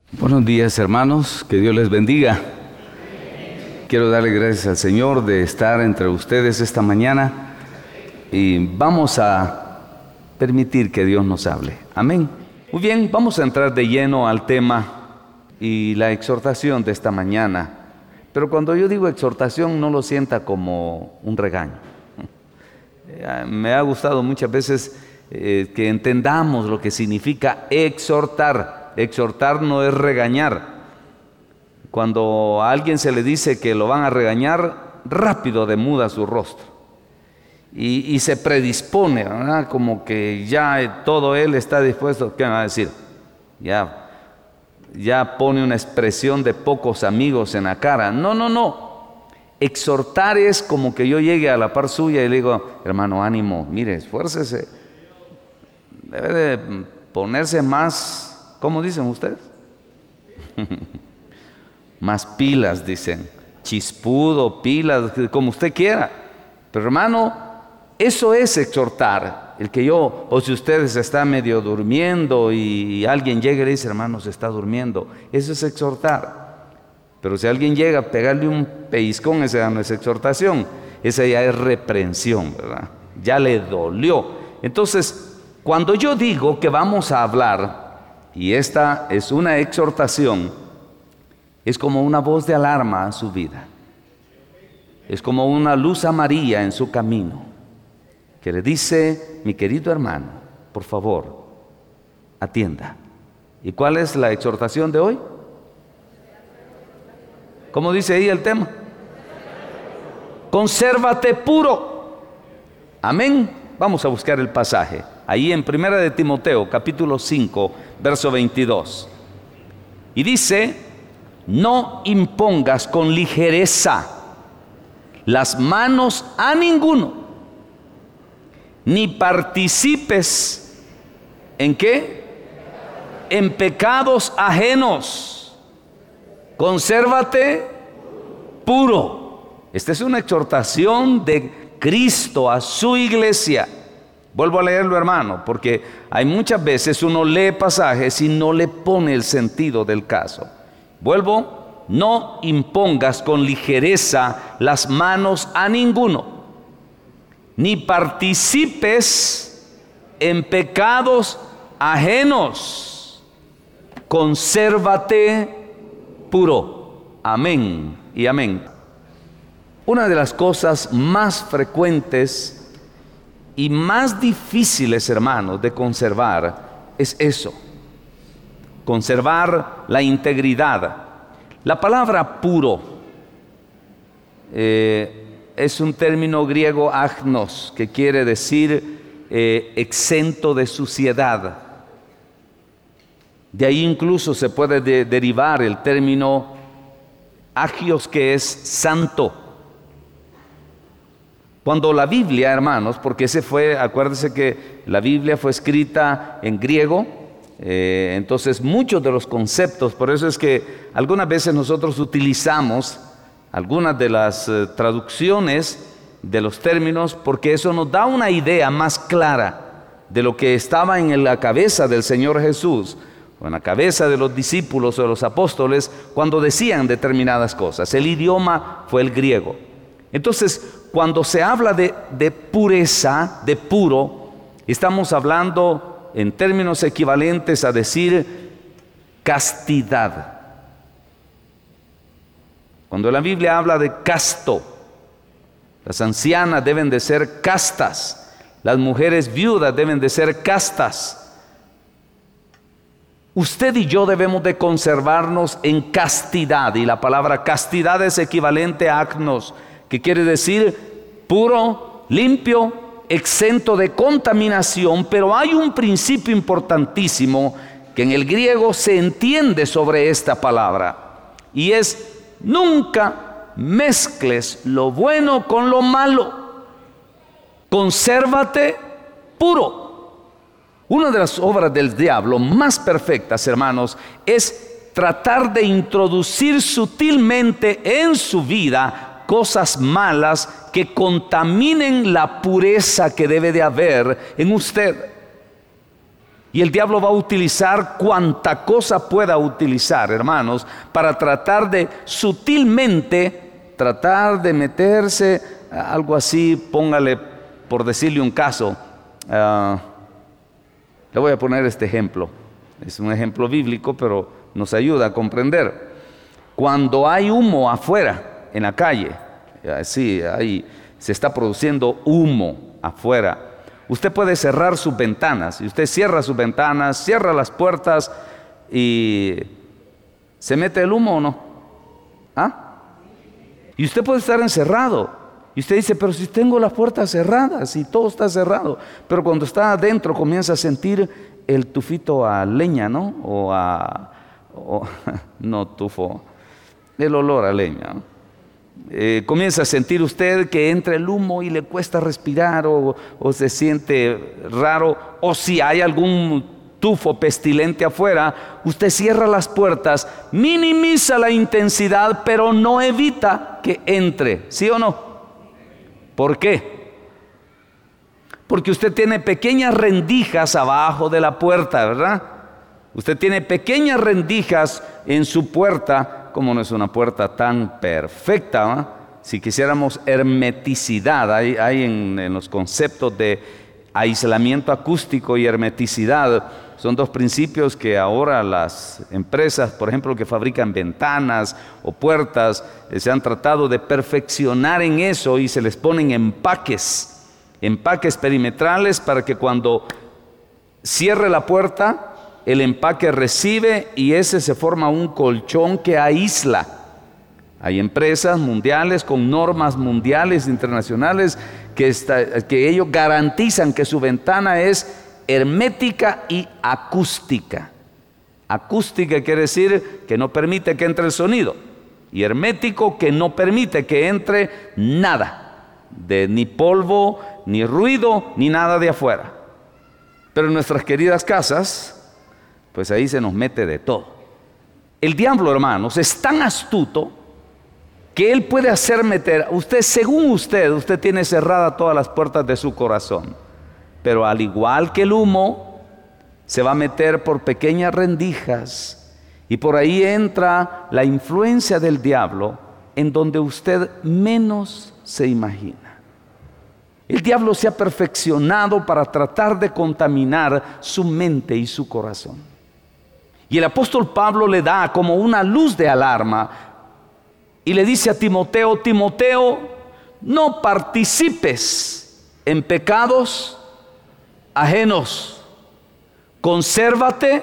Buenos días, hermanos, que Dios les bendiga. Quiero darle gracias al Señor de estar entre ustedes esta mañana y vamos a permitir que Dios nos hable. Amén. Muy bien, vamos a entrar de lleno al tema y la exhortación de esta mañana. Pero cuando yo digo exhortación, no lo sienta como un regaño. Me ha gustado muchas veces que entendamos lo que significa exhortar. Exhortar no es regañar. Cuando a alguien se le dice que lo van a regañar, rápido demuda su rostro y se predispone, ¿verdad? Como que ya todo él está dispuesto. ¿Qué me va a decir? Ya pone una expresión de pocos amigos en la cara. No. Exhortar es como que yo llegue a la par suya y le digo: hermano, ánimo, mire, esfuércese. Debe de ponerse más, ¿cómo dicen ustedes? Más pilas, dicen. Chispudo, pilas, como usted quiera. Pero hermano, eso es exhortar. El que yo, o si ustedes están medio durmiendo y alguien llega y le dice: hermano, se está durmiendo. Eso es exhortar. Pero si alguien llega a pegarle un pellizcón, esa ya no es exhortación. Esa ya es reprensión, ¿verdad? Ya le dolió. Entonces, cuando yo digo que vamos a hablar, y esta es una exhortación, es como una voz de alarma a su vida. Es como una luz amarilla en su camino, que le dice: mi querido hermano, por favor, atienda. ¿Y cuál es la exhortación de hoy? ¿Cómo dice ahí el tema? Consérvate puro. Amén. Vamos a buscar el pasaje. Ahí en 1 de Timoteo, capítulo 5, verso 22. Y dice: no impongas con ligereza las manos a ninguno, ni participes ¿en qué? En pecados ajenos. Consérvate puro. Esta es una exhortación de Cristo a su iglesia. Vuelvo a leerlo, hermano, porque hay muchas veces uno lee pasajes y no le pone el sentido del caso. Vuelvo: no impongas con ligereza las manos a ninguno, ni participes en pecados ajenos. Consérvate puro. Amén y amén. Una de las cosas más frecuentes y más difíciles, hermanos, de conservar es eso: conservar la integridad. La palabra puro es un término griego agnos, que quiere decir exento de suciedad. De ahí incluso se puede derivar el término agios, que es santo. Cuando la Biblia, hermanos, porque acuérdense que la Biblia fue escrita en griego, entonces muchos de los conceptos, por eso es que algunas veces nosotros utilizamos algunas de las traducciones de los términos, porque eso nos da una idea más clara de lo que estaba en la cabeza del Señor Jesús, o en la cabeza de los discípulos o de los apóstoles, cuando decían determinadas cosas. El idioma fue el griego. Entonces, cuando se habla de pureza, de puro, estamos hablando en términos equivalentes a decir castidad. Cuando la Biblia habla de casto, las ancianas deben de ser castas, las mujeres viudas deben de ser castas. Usted y yo debemos de conservarnos en castidad, y la palabra castidad es equivalente a agnos, que quiere decir puro, limpio, exento de contaminación. Pero hay un principio importantísimo que en el griego se entiende sobre esta palabra, y es: nunca mezcles lo bueno con lo malo. Consérvate puro. Una de las obras del diablo más perfectas, hermanos, es tratar de introducir sutilmente en su vida cosas malas que contaminen la pureza que debe de haber en usted. Y el diablo va a utilizar cuanta cosa pueda utilizar, hermanos, para tratar de sutilmente, tratar de meterse, algo así, póngale, por decirle un caso. Le voy a poner este ejemplo. Es un ejemplo bíblico, pero nos ayuda a comprender. Cuando hay humo afuera, en la calle, sí, se está produciendo humo afuera, usted puede cerrar sus ventanas. Y usted cierra sus ventanas, cierra las puertas y ¿se mete el humo o no? Y usted puede estar encerrado. Y usted dice, pero si tengo las puertas cerradas y todo está cerrado. Pero cuando está adentro comienza a sentir el tufito a leña, ¿no? No tufo, el olor a leña, ¿no? Comienza a sentir usted que entra el humo y le cuesta respirar o se siente raro, o si hay algún tufo pestilente afuera, usted cierra las puertas, minimiza la intensidad, pero no evita que entre, ¿sí o no? ¿Por qué? Porque usted tiene pequeñas rendijas abajo de la puerta, ¿verdad? Usted tiene pequeñas rendijas en su puerta. Como no es una puerta tan perfecta, ¿no? Si quisiéramos hermeticidad, hay en los conceptos de aislamiento acústico y hermeticidad, son dos principios que ahora las empresas, por ejemplo, que fabrican ventanas o puertas, se han tratado de perfeccionar en eso y se les ponen empaques perimetrales para que cuando cierre la puerta, el empaque recibe y ese se forma un colchón que aísla. Hay empresas mundiales con normas mundiales, internacionales, que ellos garantizan que su ventana es hermética y acústica. Acústica quiere decir que no permite que entre el sonido, y hermético, que no permite que entre nada, ni polvo, ni ruido, ni nada de afuera. Pero en nuestras queridas casas, pues ahí se nos mete de todo. El diablo, hermanos, es tan astuto que él puede hacer meter, según usted tiene cerradas todas las puertas de su corazón, pero al igual que el humo, se va a meter por pequeñas rendijas y por ahí entra la influencia del diablo en donde usted menos se imagina. El diablo se ha perfeccionado para tratar de contaminar su mente y su corazón. Y el apóstol Pablo le da como una luz de alarma y le dice a Timoteo: Timoteo, no participes en pecados ajenos, consérvate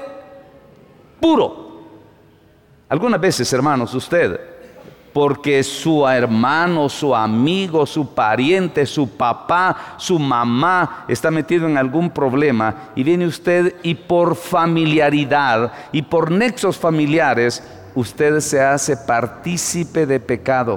puro. Algunas veces, hermanos, usted, porque su hermano, su amigo, su pariente, su papá, su mamá está metido en algún problema, y viene usted y por familiaridad y por nexos familiares usted se hace partícipe de pecado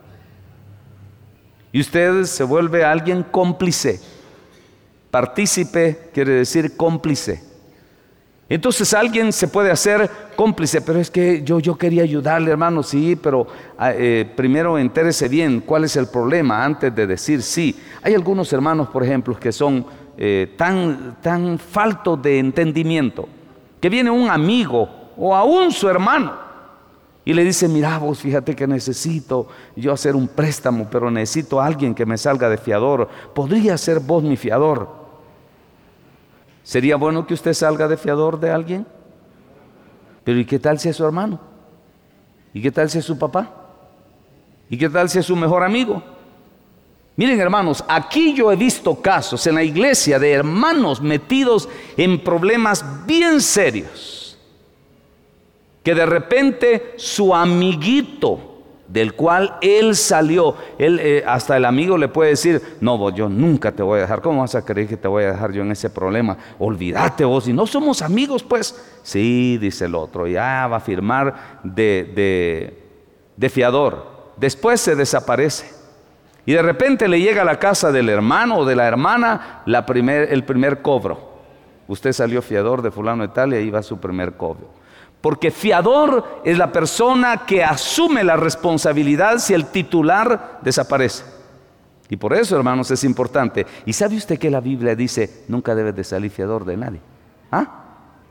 y usted se vuelve alguien cómplice. Partícipe quiere decir cómplice. Entonces alguien se puede hacer cómplice, pero es que yo quería ayudarle, hermano. Sí, pero primero entérese bien cuál es el problema antes de decir sí. Hay algunos hermanos, por ejemplo, que son tan faltos de entendimiento, que viene un amigo o aún su hermano y le dice: mira vos, fíjate que necesito yo hacer un préstamo, pero necesito a alguien que me salga de fiador. ¿Podría ser vos mi fiador? ¿Sería bueno que usted salga de fiador de alguien? Pero ¿y qué tal si es su hermano? ¿Y qué tal si es su papá? ¿Y qué tal si es su mejor amigo? Miren, hermanos, aquí yo he visto casos en la iglesia de hermanos metidos en problemas bien serios, que de repente su amiguito del cual él salió, hasta el amigo le puede decir: no, vos, yo nunca te voy a dejar. ¿Cómo vas a creer que te voy a dejar yo en ese problema? Olvídate vos, y no somos amigos, pues. Sí, dice el otro, ya va a firmar de fiador. Después se desaparece y de repente le llega a la casa del hermano o de la hermana el primer cobro. Usted salió fiador de fulano de tal y ahí va su primer cobro. Porque fiador es la persona que asume la responsabilidad si el titular desaparece. Y por eso, hermanos, es importante. ¿Y sabe usted que la Biblia dice: nunca debes de salir fiador de nadie? ¿Ah?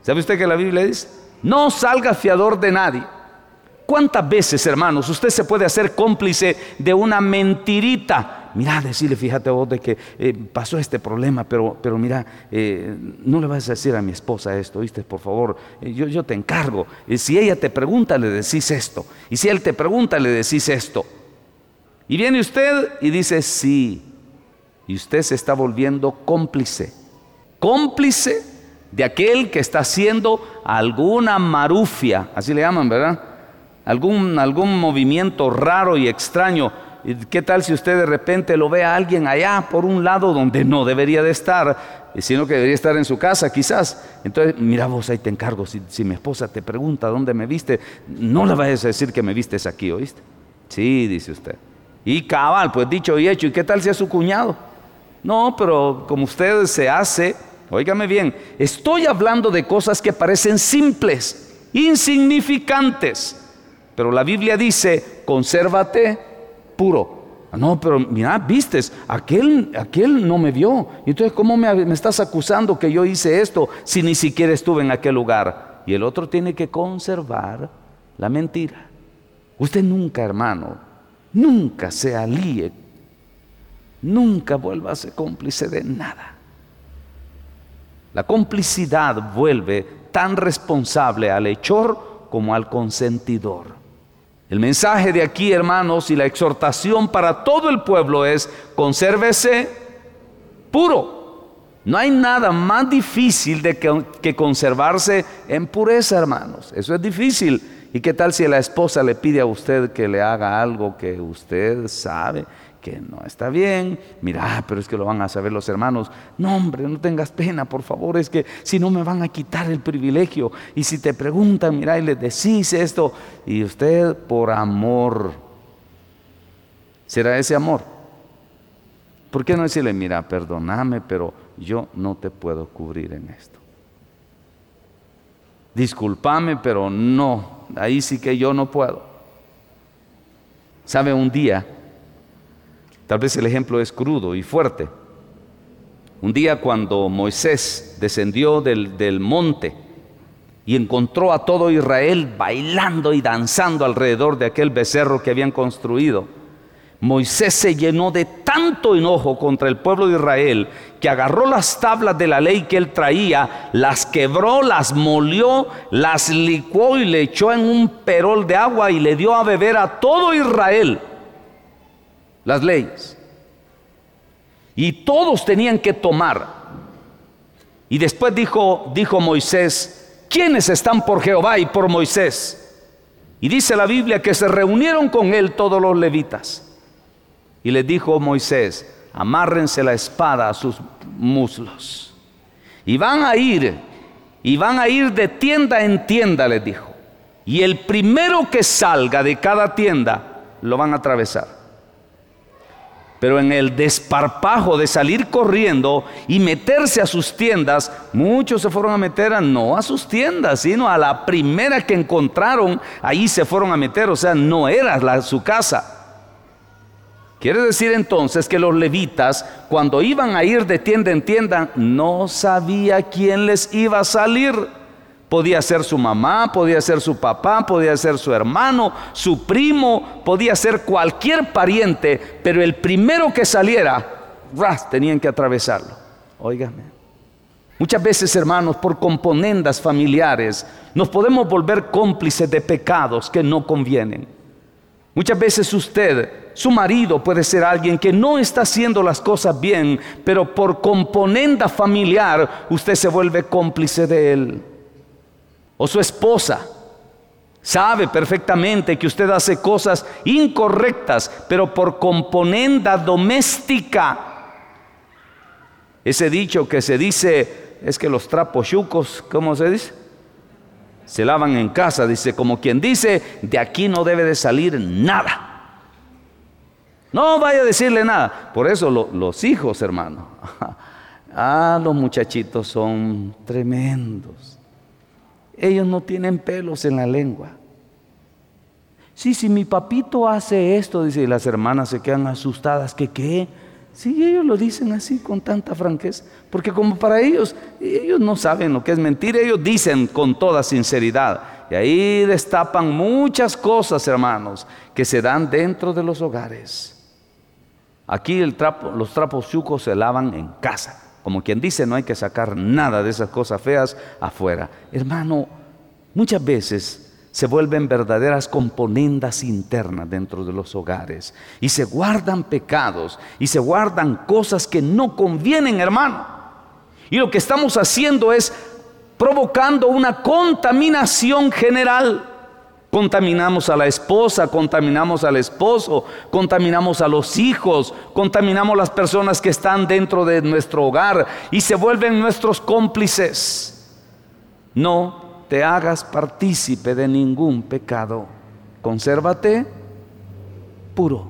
¿Sabe usted que la Biblia dice? No salga fiador de nadie. ¿Cuántas veces, hermanos, usted se puede hacer cómplice de una mentirita? Mira, decirle, fíjate vos de que pasó este problema, pero mira, no le vas a decir a mi esposa esto, ¿viste? Por favor, yo te encargo. Si ella te pregunta, le decís esto. Y si él te pregunta, le decís esto. Y viene usted y dice sí. Y usted se está volviendo cómplice. Cómplice de aquel que está haciendo alguna marufia, así le llaman, ¿verdad? Algún movimiento raro y extraño. ¿Qué tal si usted de repente lo ve a alguien allá por un lado donde no debería de estar, sino que debería estar en su casa quizás? Entonces, mira vos, ahí te encargo, si mi esposa te pregunta dónde me viste, no le vayas a decir que me vistes aquí, ¿oíste? Sí, dice usted. Y cabal, pues dicho y hecho. ¿Y qué tal si es su cuñado? No, pero como usted se hace, óigame bien, estoy hablando de cosas que parecen simples, insignificantes, pero la Biblia dice, consérvate puro. No, pero mira, vistes, aquel no me vio. Entonces, ¿cómo me estás acusando que yo hice esto si ni siquiera estuve en aquel lugar? Y el otro tiene que conservar la mentira. Usted nunca, hermano, nunca se alíe, nunca vuelva a ser cómplice de nada. La complicidad vuelve tan responsable al hechor como al consentidor. El mensaje de aquí, hermanos, y la exhortación para todo el pueblo es: consérvese puro. No hay nada más difícil que conservarse en pureza, hermanos. Eso es difícil. ¿Y qué tal si la esposa le pide a usted que le haga algo que usted sabe que no está bien? Mira, pero es que lo van a saber los hermanos. No, hombre, no tengas pena, por favor, es que si no me van a quitar el privilegio. Y si te preguntan, mira, y les decís esto, y usted por amor, ¿será ese amor? ¿Por qué no decirle, mira, perdóname, pero yo no te puedo cubrir en esto? Discúlpame, pero no, ahí sí que yo no puedo. ¿Sabe? Un día, tal vez el ejemplo es crudo y fuerte. Un día cuando Moisés descendió del monte y encontró a todo Israel bailando y danzando alrededor de aquel becerro que habían construido, Moisés se llenó de tanto enojo contra el pueblo de Israel que agarró las tablas de la ley que él traía, las quebró, las molió, las licuó y le echó en un perol de agua y le dio a beber a todo Israel las leyes. Y todos tenían que tomar. Y después dijo Moisés: ¿quiénes están por Jehová y por Moisés? Y dice la Biblia que se reunieron con él todos los levitas. Y les dijo Moisés: amárrense la espada a sus muslos. Y van a ir de tienda en tienda, les dijo. Y el primero que salga de cada tienda lo van a atravesar. Pero en el desparpajo de salir corriendo y meterse a sus tiendas, muchos se fueron a meter no a sus tiendas, sino a la primera que encontraron, ahí se fueron a meter, o sea, no era su casa. Quiere decir entonces que los levitas, cuando iban a ir de tienda en tienda, no sabía quién les iba a salir. Podía ser su mamá, podía ser su papá, podía ser su hermano, su primo, podía ser cualquier pariente, pero el primero que saliera, tenían que atravesarlo. Óigame. Muchas veces, hermanos, por componendas familiares, nos podemos volver cómplices de pecados que no convienen. Muchas veces usted, su marido, puede ser alguien que no está haciendo las cosas bien, pero por componenda familiar, usted se vuelve cómplice de él. O su esposa sabe perfectamente que usted hace cosas incorrectas, pero por componenda doméstica. Ese dicho que se dice es que los trapos chucos, ¿cómo se dice? Se lavan en casa, dice, como quien dice, de aquí no debe de salir nada. No vaya a decirle nada. Por eso los hijos, hermano, los muchachitos son tremendos. Ellos no tienen pelos en la lengua. Sí, si mi papito hace esto, dice, y las hermanas se quedan asustadas. ¿Qué? Sí, ellos lo dicen así con tanta franqueza, porque como para ellos no saben lo que es mentir, ellos dicen con toda sinceridad. Y ahí destapan muchas cosas, hermanos, que se dan dentro de los hogares. Aquí los trapos sucios se lavan en casa. Como quien dice, no hay que sacar nada de esas cosas feas afuera. Hermano, muchas veces se vuelven verdaderas componendas internas dentro de los hogares. Y se guardan pecados y se guardan cosas que no convienen, hermano. Y lo que estamos haciendo es provocando una contaminación general. Contaminamos a la esposa, contaminamos al esposo, contaminamos a los hijos, contaminamos a las personas que están dentro de nuestro hogar y se vuelven nuestros cómplices. No te hagas partícipe de ningún pecado. Consérvate puro.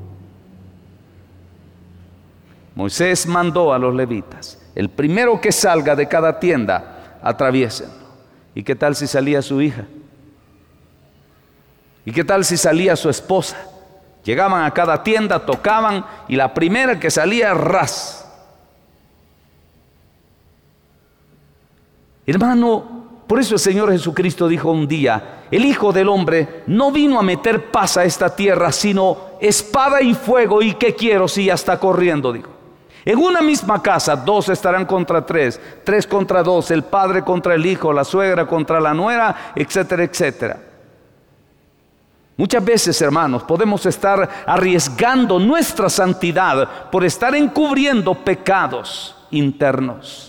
Moisés mandó a los levitas: el primero que salga de cada tienda, atraviésenlo. ¿Y qué tal si salía su hija? ¿Y qué tal si salía su esposa? Llegaban a cada tienda, tocaban, y la primera que salía, ras. Hermano, por eso el Señor Jesucristo dijo un día: el Hijo del Hombre no vino a meter paz a esta tierra, sino espada y fuego. ¿Y qué quiero si ya está corriendo? Dijo. En una misma casa, 2 estarán contra 3, 3 contra 2, el padre contra el hijo, la suegra contra la nuera, etcétera, etcétera. Muchas veces, hermanos, podemos estar arriesgando nuestra santidad por estar encubriendo pecados internos.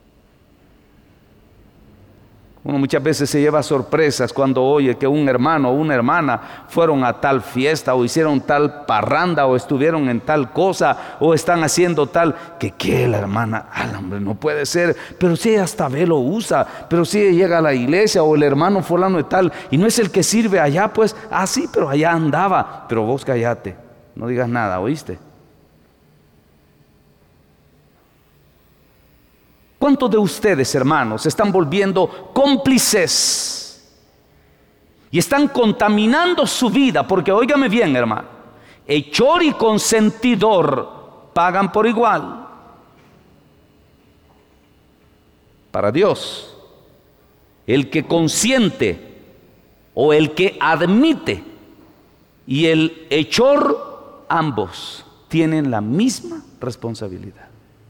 Uno muchas veces se lleva sorpresas cuando oye que un hermano o una hermana fueron a tal fiesta o hicieron tal parranda o estuvieron en tal cosa o están haciendo tal, que la hermana, hombre, no puede ser, pero si ella hasta velo usa, pero si ella llega a la iglesia, o el hermano fulano de tal y no es el que sirve allá, pues, sí, pero allá andaba. Pero vos cállate, no digas nada, ¿oíste? ¿Cuántos de ustedes, hermanos, se están volviendo cómplices y están contaminando su vida? Porque óigame bien, hermano, hechor y consentidor pagan por igual. Para Dios, el que consiente o el que admite y el hechor, ambos tienen la misma responsabilidad.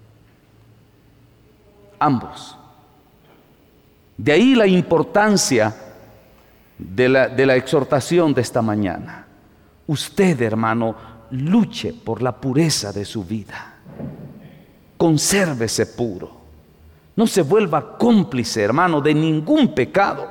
Ambos. De ahí la importancia de la exhortación de esta mañana. Usted, hermano, luche por la pureza de su vida. Consérvese puro. No se vuelva cómplice, hermano, de ningún pecado.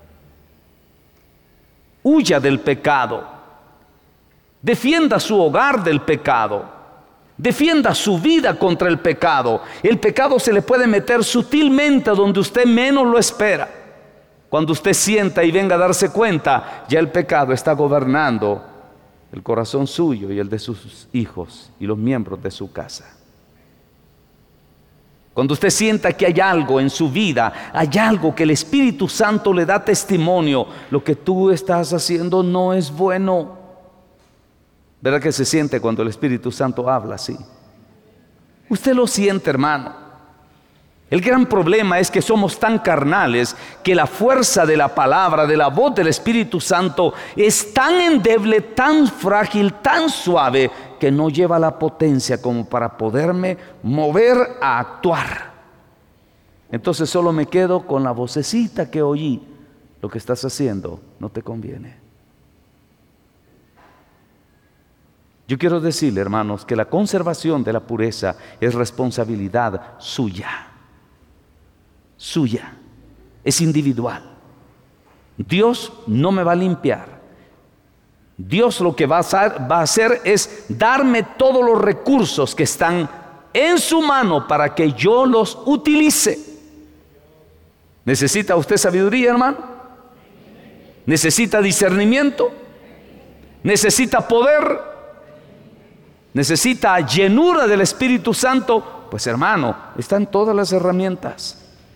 Huya del pecado. Defienda su hogar del pecado. Defienda su vida contra el pecado. El pecado se le puede meter sutilmente donde usted menos lo espera. Cuando usted sienta y venga a darse cuenta, ya el pecado está gobernando el corazón suyo y el de sus hijos y los miembros de su casa. Cuando usted sienta que hay algo en su vida, hay algo que el Espíritu Santo le da testimonio, lo que tú estás haciendo no es bueno. ¿Verdad que se siente cuando el Espíritu Santo habla así? Usted lo siente, hermano. El gran problema es que somos tan carnales que la fuerza de la palabra, de la voz del Espíritu Santo es tan endeble, tan frágil, tan suave, que no lleva la potencia como para poderme mover a actuar. Entonces solo me quedo con la vocecita que oí: lo que estás haciendo no te conviene. Yo quiero decirle, hermanos, que la conservación de la pureza es responsabilidad suya. Suya. Es individual. Dios no me va a limpiar. Dios lo que va a hacer es darme todos los recursos que están en su mano para que yo los utilice. ¿Necesita usted sabiduría, hermano? ¿Necesita discernimiento? ¿Necesita poder? ¿Necesita llenura del Espíritu Santo? Pues, hermano, están todas las herramientas.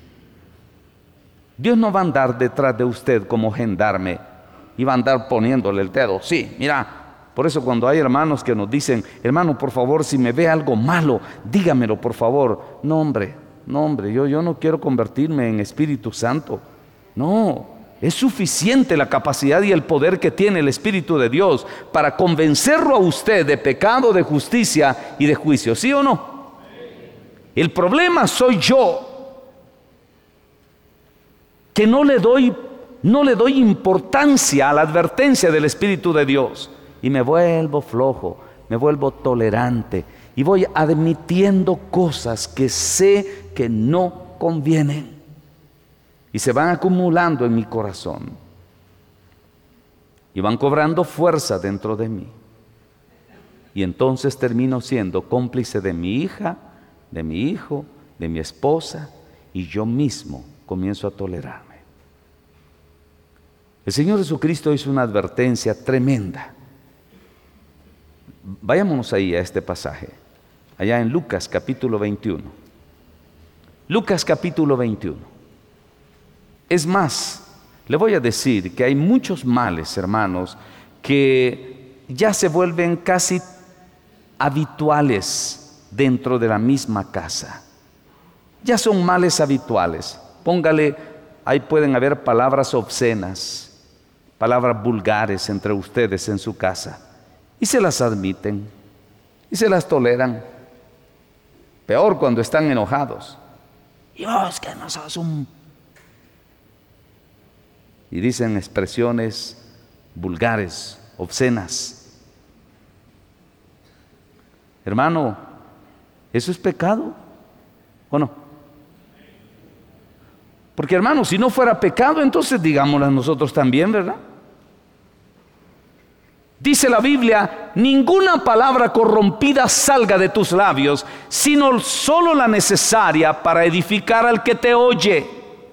Dios no va a andar detrás de usted como gendarme y va a andar poniéndole el dedo. Sí, mira, Por eso cuando hay hermanos que nos dicen, hermano, por favor, si me ve algo malo, dígamelo, por favor. No, hombre, yo no quiero convertirme en Espíritu Santo. No, es suficiente la capacidad y el poder que tiene el Espíritu de Dios para convencerlo a usted de pecado, de justicia y de juicio. ¿Sí o no? El problema soy yo, que no le doy importancia a la advertencia del Espíritu de Dios. Y me vuelvo flojo, me vuelvo tolerante y voy admitiendo cosas que sé que no convienen y se van acumulando en mi corazón y van cobrando fuerza dentro de mí, y entonces termino siendo cómplice de mi hija, de mi hijo, de mi esposa, y yo mismo comienzo a tolerarme. El Señor Jesucristo hizo una advertencia tremenda. Vayámonos ahí a este pasaje, allá en Lucas capítulo 21. Lucas capítulo 21. Es más, le voy a decir que hay muchos males, hermanos, que ya se vuelven casi habituales dentro de la misma casa. Ya son males habituales. Póngale, ahí pueden haber palabras obscenas, palabras vulgares entre ustedes en su casa. Y se las admiten, y se las toleran. Peor cuando están enojados. Y vos que no sos un... Y dicen expresiones vulgares, obscenas. Hermano, ¿eso es pecado o no? Porque hermano, si no fuera pecado, entonces digámoslo nosotros también, ¿verdad? Dice la Biblia, ninguna palabra corrompida salga de tus labios, sino solo la necesaria para edificar al que te oye.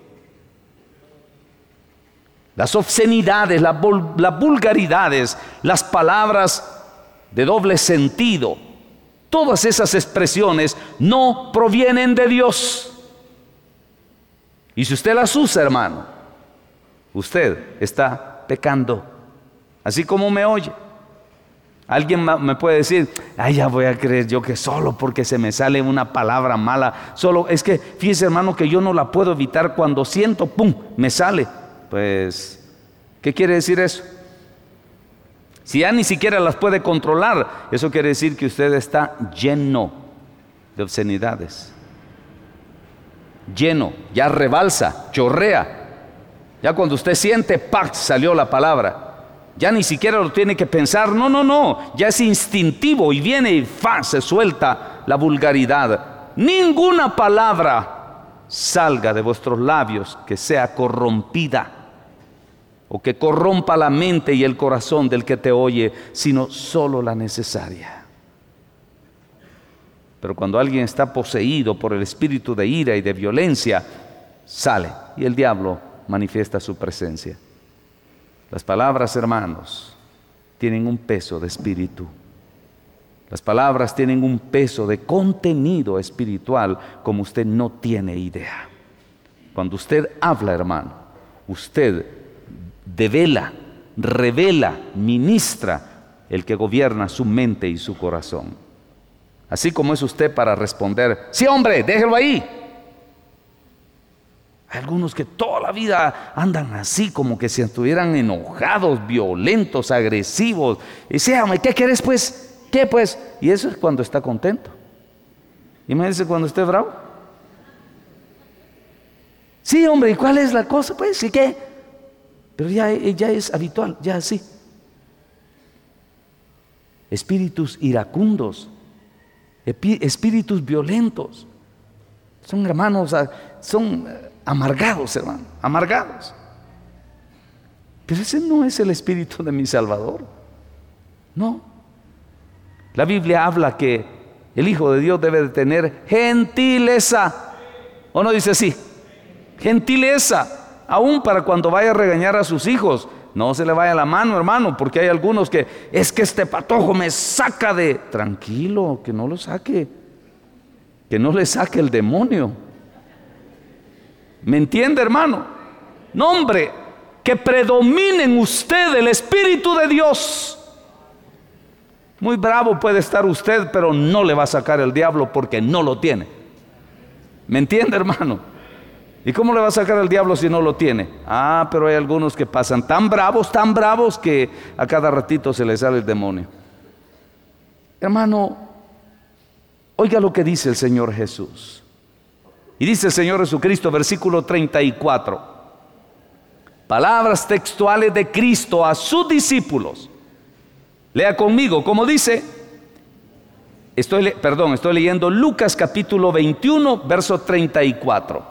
Las obscenidades, las vulgaridades, las palabras de doble sentido, todas esas expresiones no provienen de Dios. Y si usted las usa, hermano, usted está pecando. Así como me oye. Alguien me puede decir, ay, ya voy a creer yo que solo porque se me sale una palabra mala, solo es que fíjese, hermano, que yo no la puedo evitar, cuando siento, pum, me sale. Pues, ¿qué quiere decir eso? Si ya ni siquiera las puede controlar, eso quiere decir que usted está lleno de obscenidades. Lleno, ya rebalsa, chorrea. Ya cuando usted siente, ¡pac!, salió la palabra. Ya ni siquiera lo tiene que pensar, no, ya es instintivo y viene y ¡fa!, se suelta la vulgaridad. Ninguna palabra salga de vuestros labios que sea corrompida o que corrompa la mente y el corazón del que te oye, sino solo la necesaria. Pero cuando alguien está poseído por el espíritu de ira y de violencia, sale y el diablo manifiesta su presencia. Las palabras, hermanos, tienen un peso de espíritu. Las palabras tienen un peso de contenido espiritual como usted no tiene idea. Cuando usted habla, hermano, usted devela, revela, ministra el que gobierna su mente y su corazón. Así como es usted para responder, sí, hombre, déjelo ahí. Hay algunos que toda la vida andan así, como que si estuvieran enojados, violentos, agresivos. Y dice, hombre, ¿qué querés pues? ¿Qué pues? Y eso es cuando está contento. Imagínense cuando esté bravo. Sí, hombre, ¿y cuál es la cosa? Pues, ¿y qué? Pero ya es habitual, ya así. Espíritus iracundos, espíritus violentos. Son hermanos, son amargados, hermano, amargados. Pero ese no es el espíritu de mi Salvador. No. La Biblia habla que el Hijo de Dios debe de tener gentileza. ¿O no dice así? Gentileza, aún para cuando vaya a regañar a sus hijos. No se le vaya la mano, hermano, porque hay algunos que es que este patojo me saca de... Tranquilo, que no lo saque, que no le saque el demonio. ¿Me entiende, hermano? No, hombre, que predomine en usted el Espíritu de Dios. Muy bravo puede estar usted, pero no le va a sacar el diablo porque no lo tiene. ¿Me entiende, hermano? ¿Y cómo le va a sacar el diablo si no lo tiene? Pero hay algunos que pasan tan bravos que a cada ratito se les sale el demonio. Hermano, oiga lo que dice el Señor Jesús. Y dice el Señor Jesucristo, versículo 34. Palabras textuales de Cristo a sus discípulos. Lea conmigo, como dice, estoy leyendo Lucas capítulo 21, verso 34.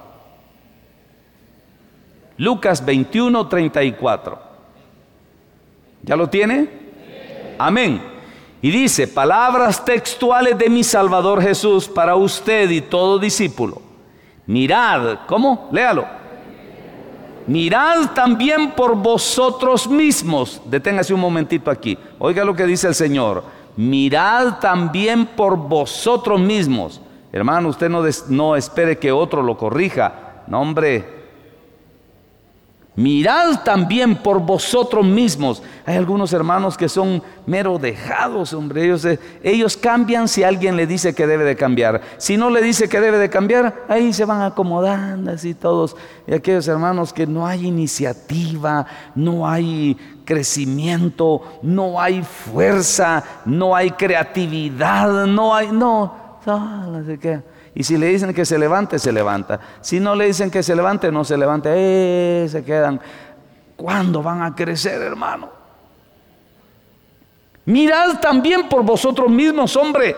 Lucas 21, 34. ¿Ya lo tiene? Amén. Y dice, palabras textuales de mi Salvador Jesús para usted y todo discípulo. Mirad, ¿cómo? Léalo. Mirad también por vosotros mismos. Deténgase un momentito aquí. Oiga lo que dice el Señor. Mirad también por vosotros mismos. Hermano, usted no espere que otro lo corrija. No, hombre. Mirad también por vosotros mismos. Hay algunos hermanos que son mero dejados, hombre. Ellos cambian si alguien le dice que debe de cambiar. Si no le dice que debe de cambiar, ahí se van acomodando así todos. Y aquellos hermanos que no hay iniciativa, no hay crecimiento, no hay fuerza, no hay creatividad, no se queda. Y si le dicen que se levante, se levanta. Si no le dicen que se levante, no se levanta. Se quedan. ¿Cuándo van a crecer, hermano? Mirad también por vosotros mismos, hombre.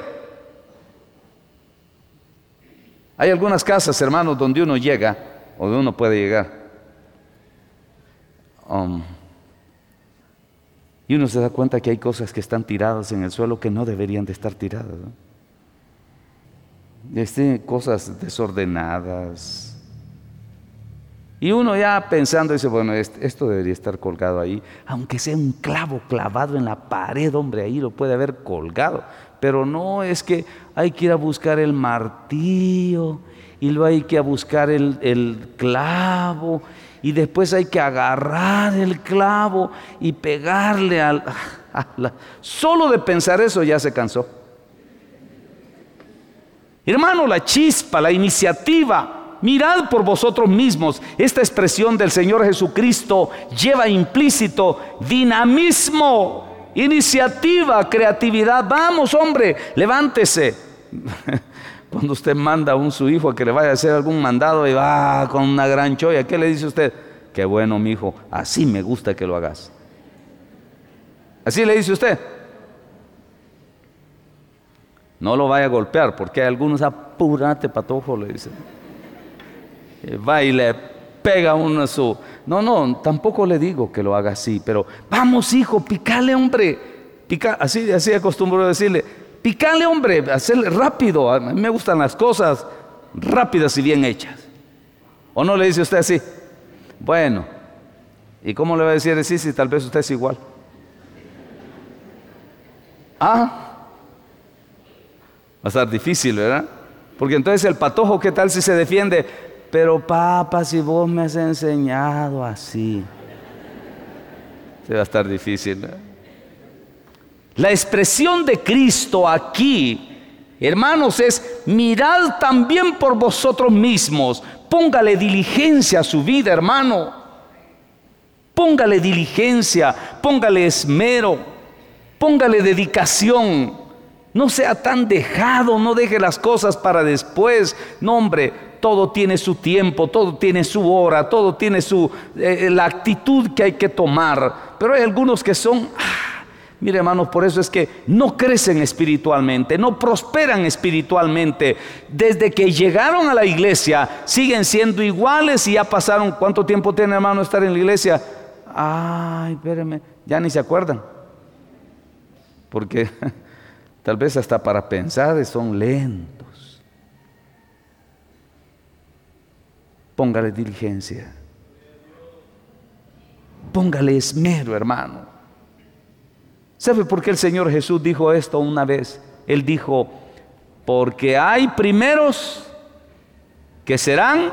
Hay algunas casas, hermanos, donde uno llega, o donde uno puede llegar. Y uno se da cuenta que hay cosas que están tiradas en el suelo que no deberían de estar tiradas, ¿no? Cosas desordenadas. Y uno ya pensando dice, bueno, esto debería estar colgado ahí, aunque sea un clavo clavado en la pared, hombre, ahí lo puede haber colgado. Pero no, es que hay que ir a buscar el martillo, y luego hay que ir a buscar el clavo, y después hay que agarrar el clavo y pegarle solo de pensar eso ya se cansó. Hermano, la chispa, la iniciativa, mirad por vosotros mismos. Esta expresión del Señor Jesucristo lleva implícito dinamismo, iniciativa, creatividad. Vamos, hombre, levántese. Cuando usted manda a su hijo a que le vaya a hacer algún mandado y va con una gran cholla, ¿qué le dice usted? Qué bueno, mi hijo, así me gusta que lo hagas. ¿Así le dice usted? No lo vaya a golpear, porque hay algunos, apúrate, patojo, le dicen. Va y le pega uno a su... No, tampoco le digo que lo haga así, pero vamos, hijo, picale, hombre. Así acostumbro a decirle, picale, hombre, hacerle rápido. A mí me gustan las cosas rápidas y bien hechas. ¿O no le dice usted así? Bueno, ¿y cómo le va a decir así si tal vez usted es igual? Va a estar difícil, ¿verdad? Porque entonces el patojo, ¿qué tal si se defiende? Pero papá, si vos me has enseñado así. Se va a estar difícil, ¿verdad? La expresión de Cristo aquí, hermanos, es mirad también por vosotros mismos. Póngale diligencia a su vida, hermano. Póngale diligencia, póngale esmero, póngale dedicación. No sea tan dejado, no deje las cosas para después. No, hombre, todo tiene su tiempo, todo tiene su hora, todo tiene la actitud que hay que tomar. Pero hay algunos que son, mire, hermanos, por eso es que no crecen espiritualmente, no prosperan espiritualmente. Desde que llegaron a la iglesia, siguen siendo iguales y ya pasaron, ¿cuánto tiempo tiene, hermano, estar en la iglesia? Espéreme, ya ni se acuerdan. Porque... tal vez hasta para pensar son lentos. Póngale diligencia. Póngale esmero, hermano. ¿Sabe por qué el Señor Jesús dijo esto una vez? Él dijo, porque hay primeros que serán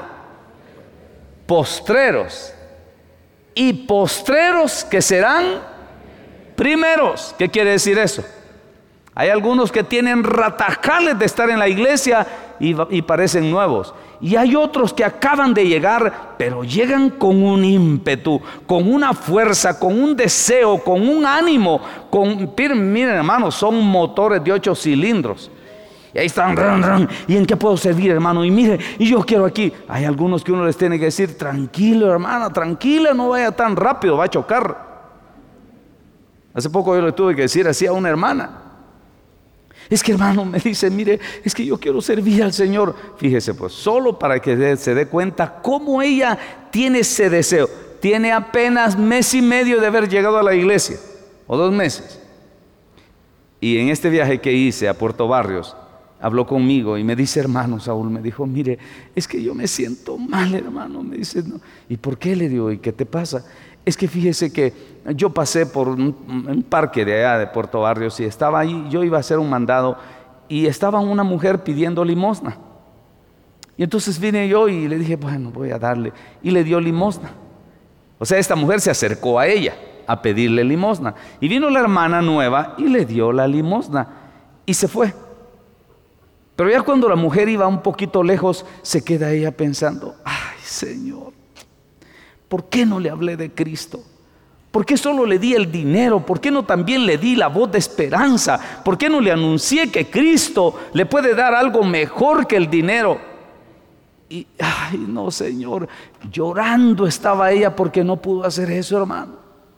postreros y postreros que serán primeros. ¿Qué quiere decir eso? Hay algunos que tienen ratajales de estar en la iglesia y parecen nuevos. Y hay otros que acaban de llegar, pero llegan con un ímpetu, con una fuerza, con un deseo, con un ánimo. Miren, hermanos, son motores de 8 cilindros. Y ahí están, ¿y en qué puedo servir, hermano? Y mire, y yo quiero aquí. Hay algunos que uno les tiene que decir, tranquilo, hermana, tranquila, no vaya tan rápido, va a chocar. Hace poco yo le tuve que decir así a una hermana. Es que, hermano, me dice, mire, es que yo quiero servir al Señor. Fíjese, pues, solo para que se dé cuenta cómo ella tiene ese deseo. Tiene apenas 1 mes y medio de haber llegado a la iglesia, o 2 meses. Y en este viaje que hice a Puerto Barrios, habló conmigo y me dice, hermano Saúl, me dijo, mire, es que yo me siento mal, hermano. Me dice, no. ¿Y por qué? Le digo, ¿y qué te pasa? Es que fíjese que yo pasé por un parque de allá de Puerto Barrios y estaba ahí, yo iba a hacer un mandado y estaba una mujer pidiendo limosna. Y entonces vine yo y le dije, bueno, voy a darle. Y le dio limosna. O sea, esta mujer se acercó a ella a pedirle limosna. Y vino la hermana nueva y le dio la limosna y se fue. Pero ya cuando la mujer iba un poquito lejos, se queda ella pensando, ay, Señor, ¿por qué no le hablé de Cristo? ¿Por qué solo le di el dinero? ¿Por qué no también le di la voz de esperanza? ¿Por qué no le anuncié que Cristo le puede dar algo mejor que el dinero? Y, ay, no, Señor, llorando estaba ella porque no pudo hacer eso, hermano.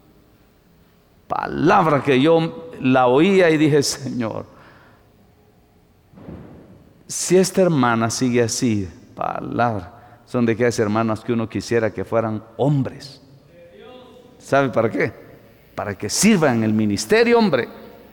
Palabra que yo la oía y dije, Señor, si esta hermana sigue así, palabra. Son de aquellas hermanas que uno quisiera que fueran hombres. ¿Sabe para qué? Para que sirvan en el ministerio, hombre.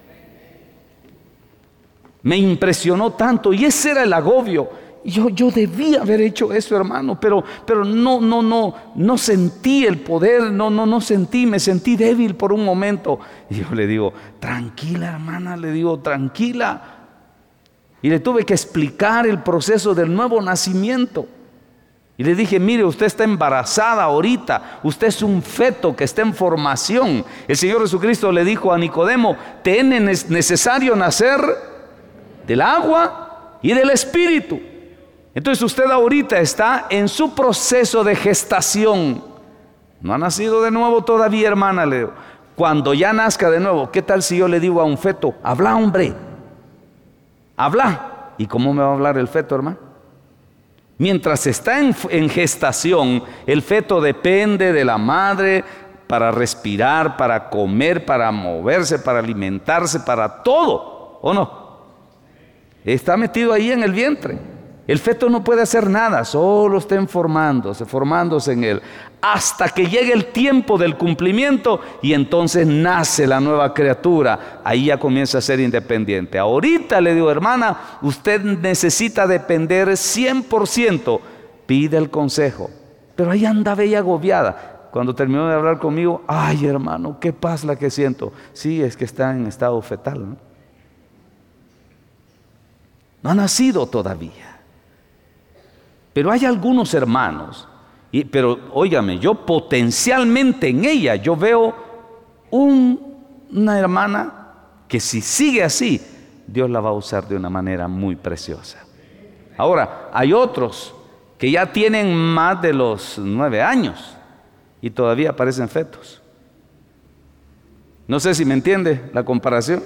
Me impresionó tanto y ese era el agobio. Yo debía haber hecho eso, hermano, pero no sentí el poder, no sentí, me sentí débil por un momento. Y yo le digo, tranquila, hermana, le digo, tranquila. Y le tuve que explicar el proceso del nuevo nacimiento. Y le dije, mire, usted está embarazada ahorita, usted es un feto que está en formación. El Señor Jesucristo le dijo a Nicodemo, te es necesario nacer del agua y del Espíritu. Entonces usted ahorita está en su proceso de gestación. No ha nacido de nuevo todavía, hermana, le digo. Cuando ya nazca de nuevo, ¿qué tal si yo le digo a un feto, habla, hombre? Habla. ¿Y cómo me va a hablar el feto, hermano? Mientras está en gestación, el feto depende de la madre para respirar, para comer, para moverse, para alimentarse, para todo, ¿o no? Está metido ahí en el vientre. El feto no puede hacer nada, solo está formándose en él, hasta que llegue el tiempo del cumplimiento y entonces nace la nueva criatura. Ahí ya comienza a ser independiente. Ahorita le digo, hermana, usted necesita depender 100%. Pide el consejo. Pero ahí andaba ella agobiada. Cuando terminó de hablar conmigo, ay, hermano, qué paz la que siento. Sí, es que está en estado fetal, ¿no? No ha nacido todavía. Pero hay algunos hermanos, pero óigame, yo potencialmente en ella, yo veo una hermana que si sigue así, Dios la va a usar de una manera muy preciosa. Ahora, hay otros que ya tienen más de los 9 años y todavía parecen fetos. No sé si me entiende la comparación.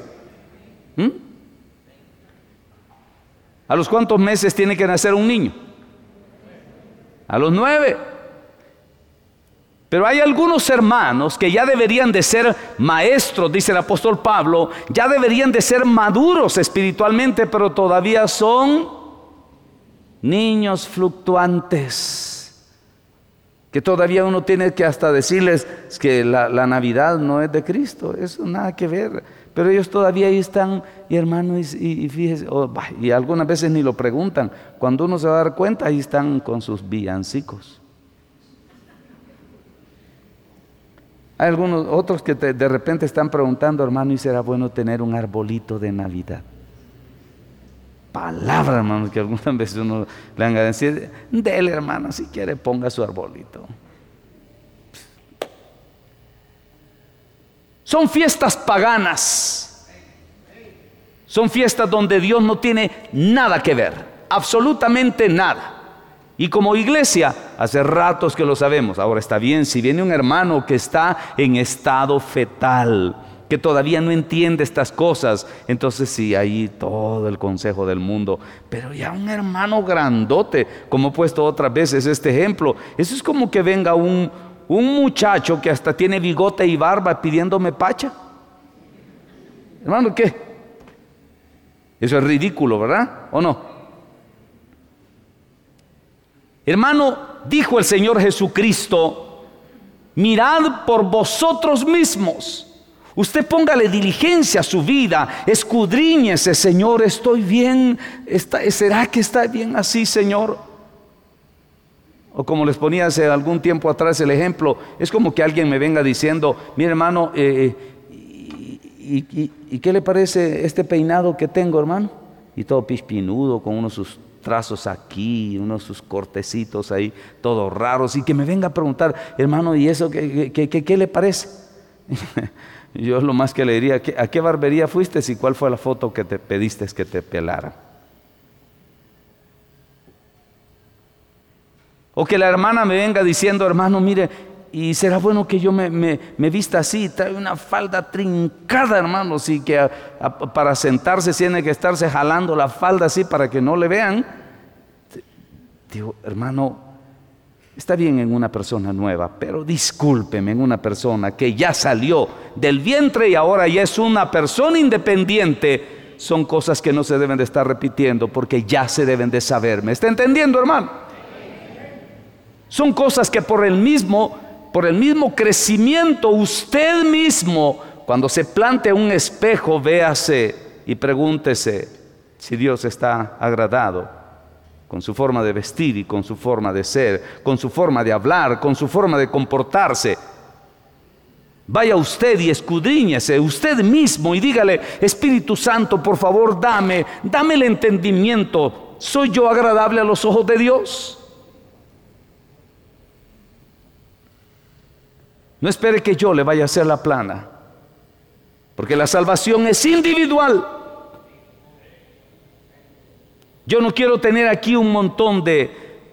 ¿A los cuántos meses tiene que nacer un niño? A los 9. Pero hay algunos hermanos que ya deberían de ser maestros, dice el apóstol Pablo, ya deberían de ser maduros espiritualmente, pero todavía son niños fluctuantes, que todavía uno tiene que hasta decirles que la Navidad no es de Cristo, eso nada que ver. Pero ellos todavía ahí están, y hermano, y fíjese, y algunas veces ni lo preguntan. Cuando uno se va a dar cuenta, ahí están con sus villancicos. Hay algunos otros que de repente están preguntando, hermano, ¿y será bueno tener un arbolito de Navidad? Palabra, hermano, que algunas veces uno le van a decir, dele, hermano, si quiere ponga su arbolito. Son fiestas paganas. Son fiestas donde Dios no tiene nada que ver, absolutamente nada. Y como iglesia, hace ratos que lo sabemos. Ahora está bien, si viene un hermano que está en estado fetal, que todavía no entiende estas cosas, entonces sí, ahí todo el consejo del mundo. Pero ya un hermano grandote, como he puesto otras veces este ejemplo, eso es como que venga un muchacho que hasta tiene bigote y barba pidiéndome pacha. Hermano, ¿qué? Eso es ridículo, ¿verdad? ¿O no? Hermano, dijo el Señor Jesucristo, mirad por vosotros mismos. Usted póngale diligencia a su vida, escudriñese, Señor, ¿estoy bien? ¿Será que está bien así, Señor? O como les ponía hace algún tiempo atrás el ejemplo, es como que alguien me venga diciendo, mire hermano, ¿y qué le parece este peinado que tengo, hermano? Y todo pispinudo, con unos sus trazos aquí, unos sus cortecitos ahí, todos raros, y que me venga a preguntar, hermano, ¿y eso qué le parece? Yo lo más que le diría, ¿a qué barbería fuiste y cuál fue la foto que te pediste que te pelara? O que la hermana me venga diciendo, hermano, mire, y será bueno que yo me vista así, trae una falda trincada, hermano, así que para sentarse tiene que estarse jalando la falda así para que no le vean. Digo, hermano, está bien en una persona nueva, pero discúlpeme, en una persona que ya salió del vientre y ahora ya es una persona independiente, son cosas que no se deben de estar repitiendo porque ya se deben de saber. ¿Me está entendiendo, hermano? Son cosas que por el mismo crecimiento, usted mismo, cuando se plante un espejo, véase y pregúntese si Dios está agradado con su forma de vestir y con su forma de ser, con su forma de hablar, con su forma de comportarse. Vaya usted y escudriñese usted mismo y dígale, Espíritu Santo, por favor, dame el entendimiento. ¿Soy yo agradable a los ojos de Dios? No espere que yo le vaya a hacer la plana, porque la salvación es individual. Yo no quiero tener aquí un montón de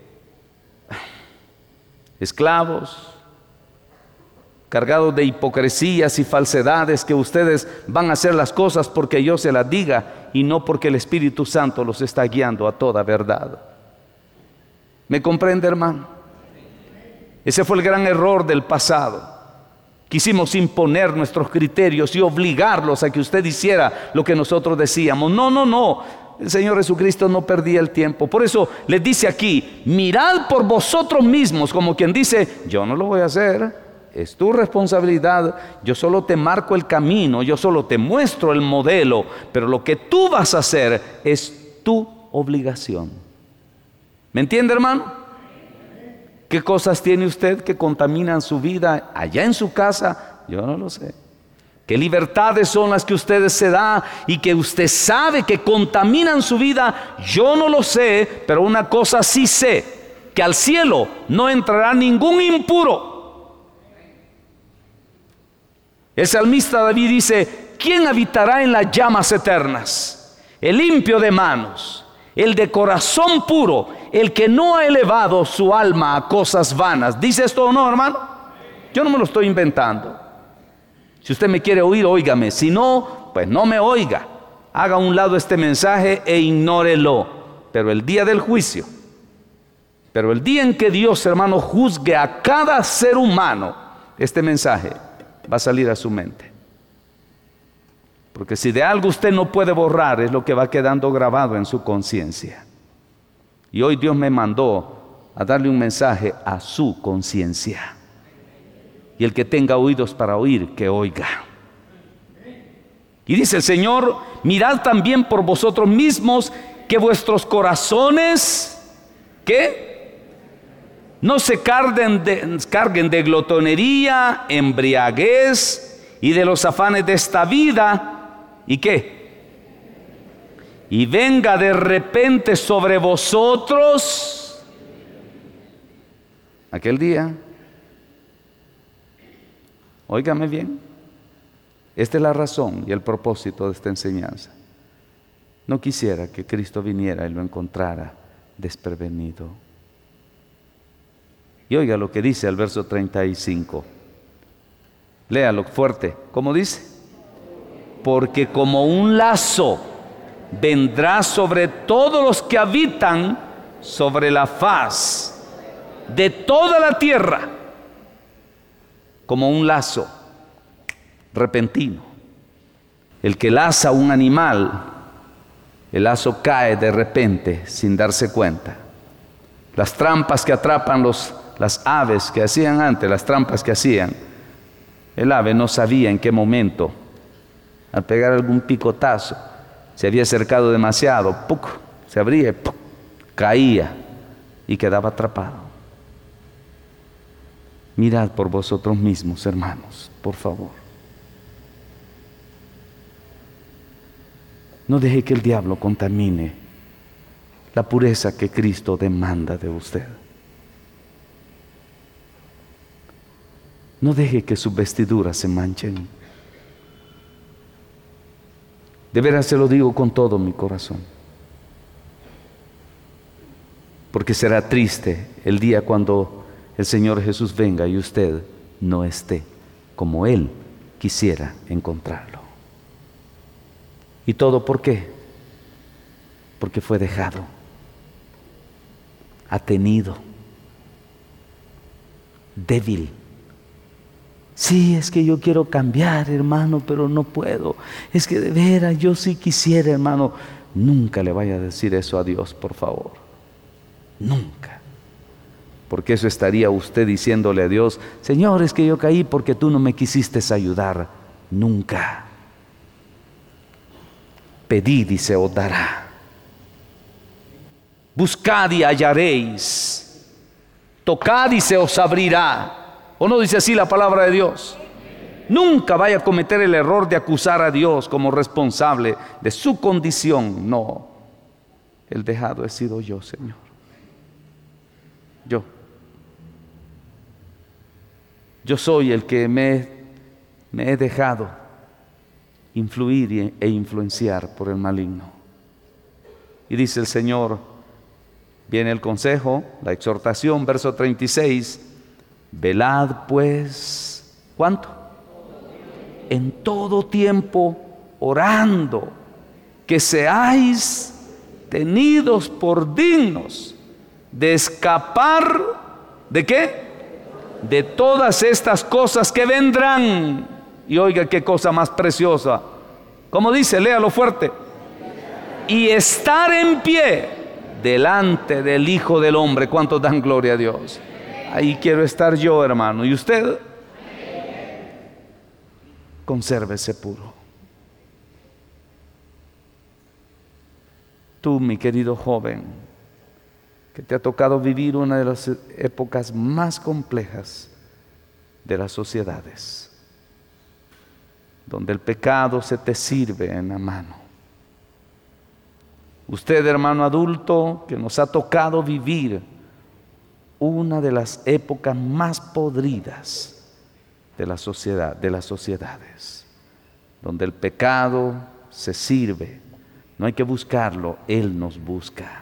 esclavos cargados de hipocresías y falsedades, que ustedes van a hacer las cosas porque yo se las diga y no porque el Espíritu Santo los está guiando a toda verdad. ¿Me comprende, hermano? Ese fue el gran error del pasado. Quisimos imponer nuestros criterios y obligarlos a que usted hiciera lo que nosotros decíamos. No. El Señor Jesucristo no perdía el tiempo. Por eso les dice aquí, mirad por vosotros mismos, como quien dice, yo no lo voy a hacer, es tu responsabilidad, yo solo te marco el camino, yo solo te muestro el modelo, pero lo que tú vas a hacer es tu obligación. ¿Me entiende, hermano? ¿Qué cosas tiene usted que contaminan su vida allá en su casa? Yo no lo sé. ¿Qué libertades son las que usted se da y que usted sabe que contaminan su vida? Yo no lo sé, pero una cosa sí sé, que al cielo no entrará ningún impuro. El salmista David dice, ¿quién habitará en las llamas eternas? El limpio de manos, el de corazón puro, el que no ha elevado su alma a cosas vanas. ¿Dice esto o no, hermano? Yo no me lo estoy inventando. Si usted me quiere oír, óigame. Si no, pues no me oiga. Haga a un lado este mensaje e ignórelo. Pero el día del juicio, pero el día en que Dios, hermano, juzgue a cada ser humano, este mensaje va a salir a su mente. Porque si de algo usted no puede borrar, es lo que va quedando grabado en su conciencia. Y hoy Dios me mandó a darle un mensaje a su conciencia. Y el que tenga oídos para oír, que oiga. Y dice el Señor, mirad también por vosotros mismos que vuestros corazones, ¿qué? No se carguen de glotonería, embriaguez y de los afanes de esta vida. ¿Y qué? Y venga de repente sobre vosotros aquel día. Óigame bien, esta es la razón y el propósito de esta enseñanza. No quisiera que Cristo viniera y lo encontrara desprevenido. Y oiga lo que dice el verso 35. Léalo fuerte. ¿Cómo dice? Porque como un lazo vendrá sobre todos los que habitan sobre la faz de toda la tierra. Como un lazo repentino. El que laza un animal, el lazo cae de repente sin darse cuenta. Las trampas que atrapan las aves que hacían antes, las trampas que hacían, el ave no sabía en qué momento, al pegar algún picotazo, se había acercado demasiado, ¡puc!, se abría, ¡puc!, caía y quedaba atrapado. Mirad por vosotros mismos, hermanos, por favor. No deje que el diablo contamine la pureza que Cristo demanda de usted. No deje que sus vestiduras se manchen. De veras se lo digo con todo mi corazón. Porque será triste el día cuando el Señor Jesús venga y usted no esté como Él quisiera encontrarlo. ¿Y todo por qué? Porque fue dejado, atenido, débil. Sí, es que yo quiero cambiar, hermano, pero no puedo. Es que de veras yo sí quisiera, hermano. Nunca le vaya a decir eso a Dios, por favor. Nunca. Porque eso estaría usted diciéndole a Dios: Señor, es que yo caí porque tú no me quisiste ayudar. Nunca. Pedid y se os dará. Buscad y hallaréis. Tocad y se os abrirá. ¿O no dice así la palabra de Dios? Nunca vaya a cometer el error de acusar a Dios como responsable de su condición. No. El dejado he sido yo, Señor. Yo soy el que me he dejado influir e influenciar por el maligno. Y dice el Señor, viene el consejo, la exhortación, verso 36. Velad pues, ¿cuánto? En todo tiempo orando, que seáis tenidos por dignos de escapar, ¿de qué? De todas estas cosas que vendrán. Y oiga qué cosa más preciosa. ¿Cómo dice? Léalo fuerte. Y estar en pie delante del Hijo del Hombre. ¿Cuántos dan gloria a Dios? Ahí quiero estar yo, hermano. ¿Y usted? Consérvese puro. Tú, mi querido joven, que te ha tocado vivir una de las épocas más complejas de las sociedades, donde el pecado se te sirve en la mano. Usted, hermano adulto, que nos ha tocado vivir una de las épocas más podridas de la sociedad, de las sociedades, donde el pecado se sirve. No hay que buscarlo, Él nos busca.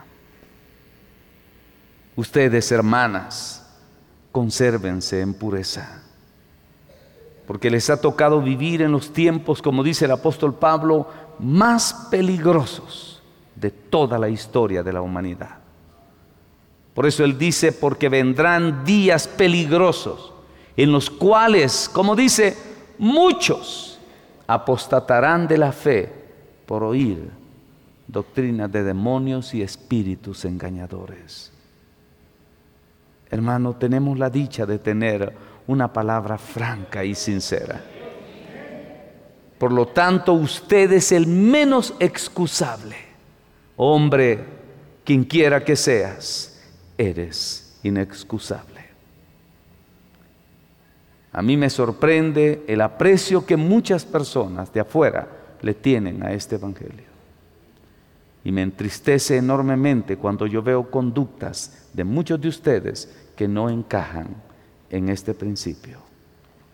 Ustedes, hermanas, consérvense en pureza, porque les ha tocado vivir en los tiempos, como dice el apóstol Pablo, más peligrosos de toda la historia de la humanidad. Por eso él dice, porque vendrán días peligrosos, en los cuales, como dice, muchos apostatarán de la fe por oír doctrinas de demonios y espíritus engañadores. Hermano, tenemos la dicha de tener una palabra franca y sincera. Por lo tanto, usted es el menos excusable. Hombre, quien quiera que seas, eres inexcusable. A mí me sorprende el aprecio que muchas personas de afuera le tienen a este evangelio. Y me entristece enormemente cuando yo veo conductas de muchos de ustedes que no encajan en este principio.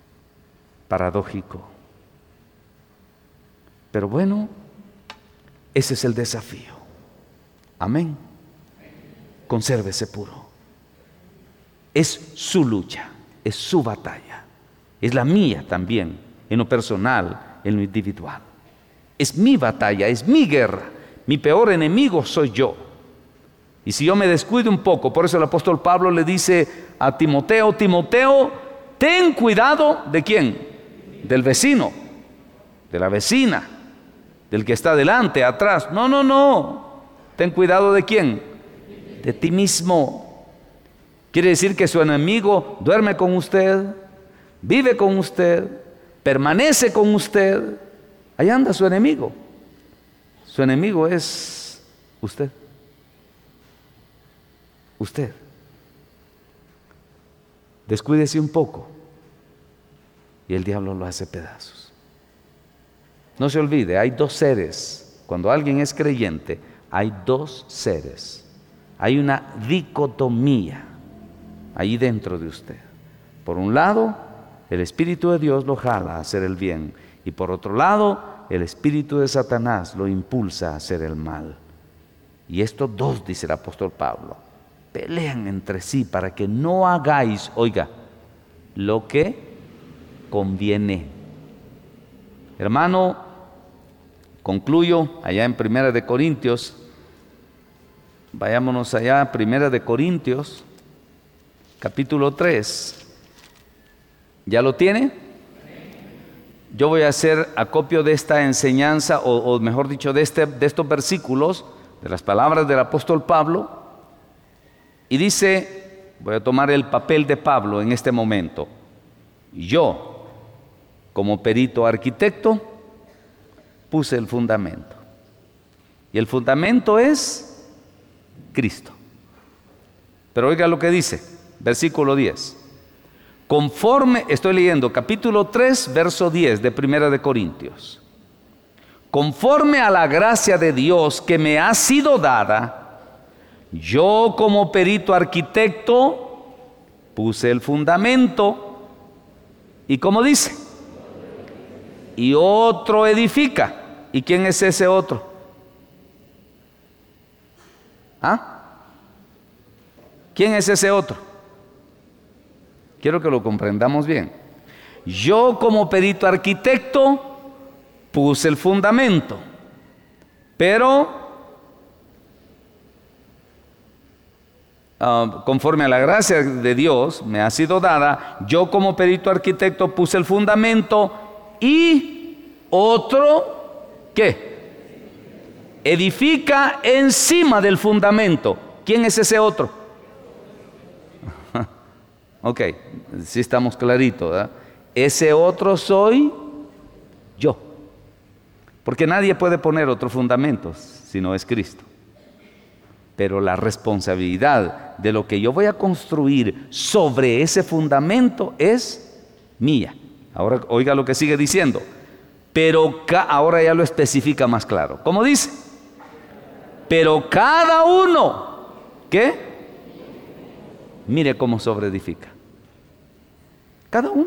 Paradójico. Pero bueno, Ese es el desafío. Amén. Consérvese puro. Es su lucha, es su batalla. Es la mía también, en lo personal, en lo individual. Es mi batalla, es mi guerra. Mi peor enemigo soy yo. Y si yo me descuido un poco, por eso el apóstol Pablo le dice a Timoteo: Timoteo, ten cuidado ¿de quién? Del vecino, de la vecina, del que está delante, atrás. No. Ten cuidado ¿de quién? De ti mismo. Quiere decir que su enemigo duerme con usted, vive con usted, permanece con usted. Ahí anda su enemigo. Su enemigo es usted. Usted. Descuídese un poco y el diablo lo hace pedazos. No se olvide, hay dos seres. Cuando alguien es creyente, hay dos seres. Hay una dicotomía ahí dentro de usted. Por un lado, el Espíritu de Dios lo jala a hacer el bien, y por otro lado, el espíritu de Satanás lo impulsa a hacer el mal. Y estos dos, dice el apóstol Pablo, pelean entre sí para que no hagáis, oiga, lo que conviene. Hermano, concluyo allá en Primera de Corintios. Vayámonos allá, Primera de Corintios, capítulo 3. ¿Ya lo tiene? Yo voy a hacer acopio de esta enseñanza, o mejor dicho, de estos versículos, de las palabras del apóstol Pablo. Y dice, voy a tomar el papel de Pablo en este momento. Yo, como perito arquitecto, puse el fundamento. Y el fundamento es Cristo. Pero oiga lo que dice, versículo 10. Conforme, estoy leyendo capítulo 3, verso 10 de Primera de Corintios. Conforme a la gracia de Dios que me ha sido dada, yo como perito arquitecto puse el fundamento. ¿Y cómo dice? Y otro edifica. ¿Y quién es ese otro? ¿Ah? ¿Quién es ese otro? Quiero que lo comprendamos bien. Yo como perito arquitecto puse el fundamento, pero conforme a la gracia de Dios me ha sido dada, yo como perito arquitecto puse el fundamento y otro, ¿qué? Edifica encima del fundamento. ¿Quién es ese otro? Ok, sí estamos claritos, ¿verdad? Ese otro soy yo. Porque nadie puede poner otro fundamento si no es Cristo. Pero la responsabilidad de lo que yo voy a construir sobre ese fundamento es mía. Ahora oiga lo que sigue diciendo. Pero ahora ya lo especifica más claro. ¿Cómo dice? Pero cada uno, ¿qué? Mire cómo sobreedifica. Cada uno.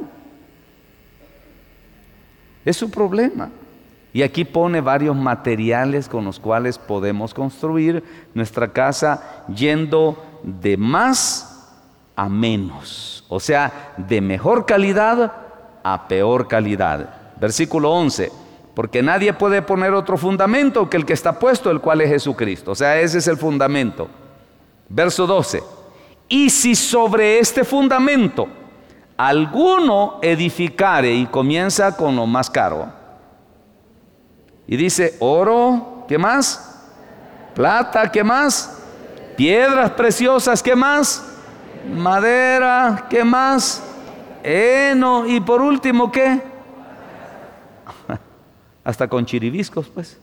Es su problema. Y aquí pone varios materiales con los cuales podemos construir nuestra casa yendo de más a menos. O sea, de mejor calidad a peor calidad. Versículo 11. Porque nadie puede poner otro fundamento que el que está puesto, el cual es Jesucristo. O sea, ese es el fundamento. Verso 12. Y si sobre este fundamento alguno edificare, y comienza con lo más caro, y dice oro, ¿qué más? Plata, ¿qué más? Piedras preciosas, ¿qué más? Madera, ¿qué más? Heno, y por último, ¿qué? Hasta con chiribiscos, pues.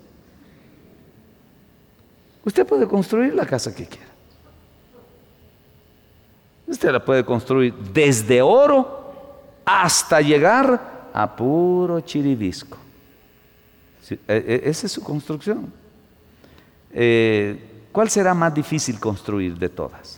Usted puede construir la casa que quiera. Usted la puede construir desde oro hasta llegar a puro chiribisco. Esa es su construcción. ¿Cuál será más difícil construir de todas?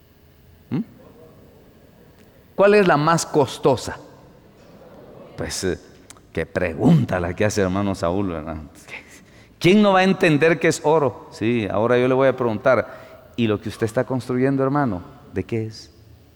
¿Cuál es la más costosa? Pues, qué pregunta la que hace el hermano Saúl, ¿verdad? ¿Quién no va a entender que es oro? Sí, ahora yo le voy a preguntar, ¿y lo que usted está construyendo, hermano, de qué es?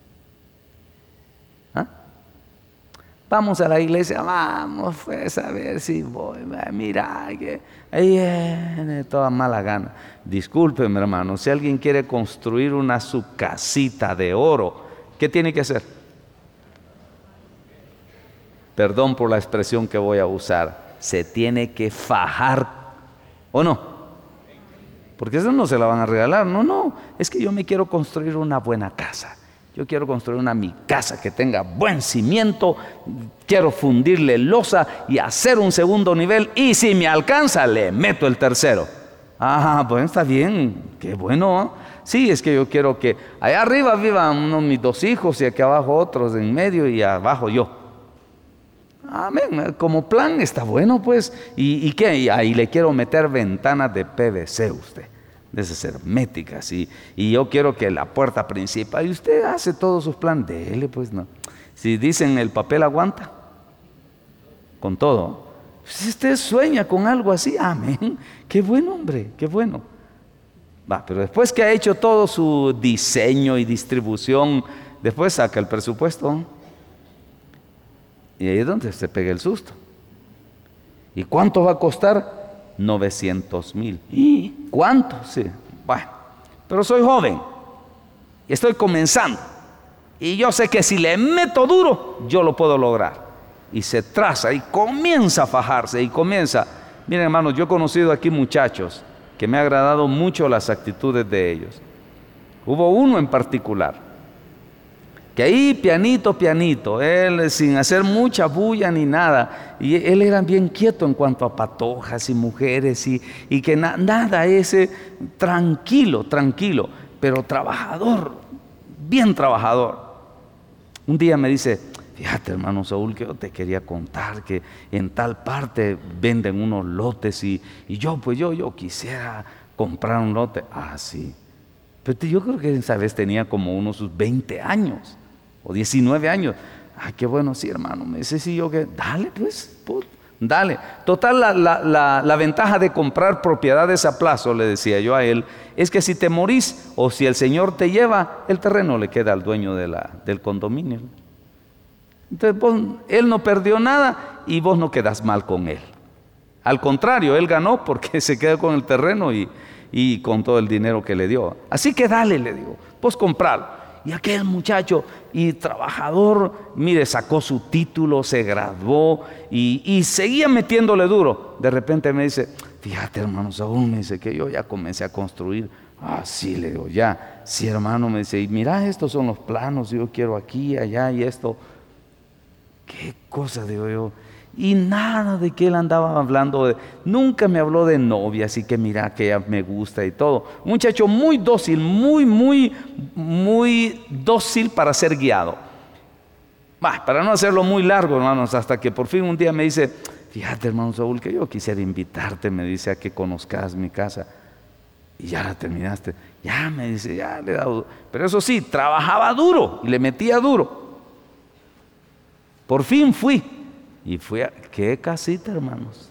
¿Ah? Vamos a la iglesia, vamos pues a ver si voy, mira, que ahí viene toda mala gana. Discúlpeme, hermano, si alguien quiere construir su casita de oro, ¿qué tiene que hacer? Perdón por la expresión que voy a usar, se tiene que fajar, ¿o no? Porque eso no se la van a regalar, no, es que yo me quiero construir una buena casa. Yo quiero construir mi casa que tenga buen cimiento, quiero fundirle losa y hacer un segundo nivel, y si me alcanza, le meto el tercero. Bueno, está bien, qué bueno, ¿eh? Sí, es que yo quiero que allá arriba vivan mis 2 hijos y aquí abajo otros en medio y abajo yo. Amén, como plan está bueno pues. ¿Y qué? Y ahí le quiero meter ventanas de PVC usted, de esas herméticas, y yo quiero que la puerta principal, y usted hace todos sus planes, dele pues, no. Si dicen el papel aguanta, con todo. Si usted sueña con algo así, amén, qué bueno, hombre, qué bueno. Pero después que ha hecho todo su diseño y distribución, después saca el presupuesto, y ahí es donde se pega el susto. ¿Y cuánto va a costar? 900,000. ¿Y cuánto? Sí, bueno, pero soy joven y estoy comenzando, y yo sé que si le meto duro, yo lo puedo lograr. Y se traza y comienza a fajarse y comienza. Miren, hermanos, yo he conocido aquí muchachos que me ha agradado mucho las actitudes de ellos. Hubo uno en particular que ahí pianito, él sin hacer mucha bulla ni nada, y él era bien quieto en cuanto a patojas y mujeres, y que nada, ese tranquilo, pero trabajador, bien trabajador. Un día me dice, fíjate, hermano Saúl, que yo te quería contar que en tal parte venden unos lotes, y yo quisiera comprar un lote. Sí, pero yo creo que esa vez tenía como sus 20 años o 19 años. Qué bueno, sí, hermano. Me dice, sí, yo que, dale pues, dale. Total, la ventaja de comprar propiedades a plazo, le decía yo a él, es que si te morís o si el Señor te lleva, el terreno le queda al dueño del condominio. Entonces él no perdió nada y vos no quedás mal con él. Al contrario, él ganó porque se quedó con el terreno y con todo el dinero que le dio. Así que dale, le digo, vos compralo. Y aquel muchacho y trabajador, mire, sacó su título, se graduó y seguía metiéndole duro. De repente me dice, fíjate, hermano Saúl, me dice que yo ya comencé a construir. Sí, le digo, ya. Sí, hermano, me dice, y mira, estos son los planos, yo quiero aquí, allá y esto. ¿Qué cosa, digo yo? Y nada de que él andaba hablando nunca me habló de novia, así que mira que ella me gusta y todo. Un muchacho muy dócil, muy dócil para ser guiado. Para no hacerlo muy largo, hermanos, hasta que por fin un día me dice, fíjate, hermano Saúl, que yo quisiera invitarte, me dice, a que conozcas mi casa. Y ya la terminaste. Ya, me dice, ya le he dado. Pero eso sí, trabajaba duro y le metía duro. Por fin fui. Y fui a, qué casita, hermanos,